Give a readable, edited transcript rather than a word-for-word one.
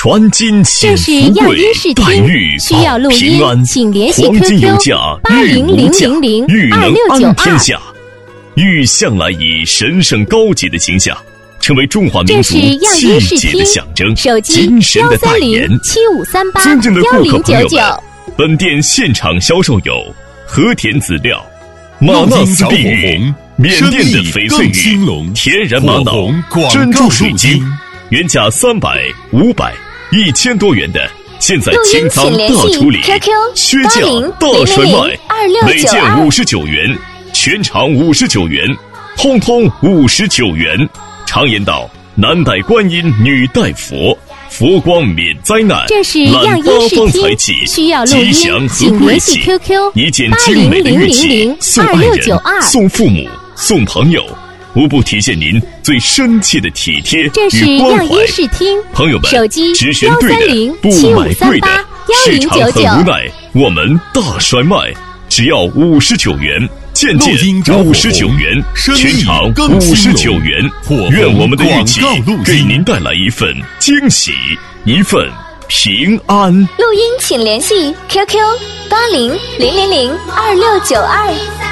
传金显富贵，待遇保平安。 请联系黄金 QQ 有价，玉无价，玉能安天下。玉向来以神圣高洁的形象，成为中华民族气节的象征， 手机精神的代言。尊敬的顾客朋友们，本店现场销售有和田籽料、玛纳斯碧玉、缅甸的翡翠玉、天然玛瑙、珍珠水晶，原价300、500、1000多元的，现在清仓大处理，削价大甩卖，每件59元，全场59元，通通59元。常言道，男戴观音，女戴佛，佛光免灾难，揽八方财气，吉祥和贵气。一件精美的乐器，送爱人，送父母，送朋友，无不体现您最深切的体贴与关怀。朋友们，只选对的，不买贵的。市场很无奈，我们大甩卖，只要59元。件件59元，全场59元。愿我们的玉器给您带来一份惊喜，一份平安。 录音请联系 QQ8000002692。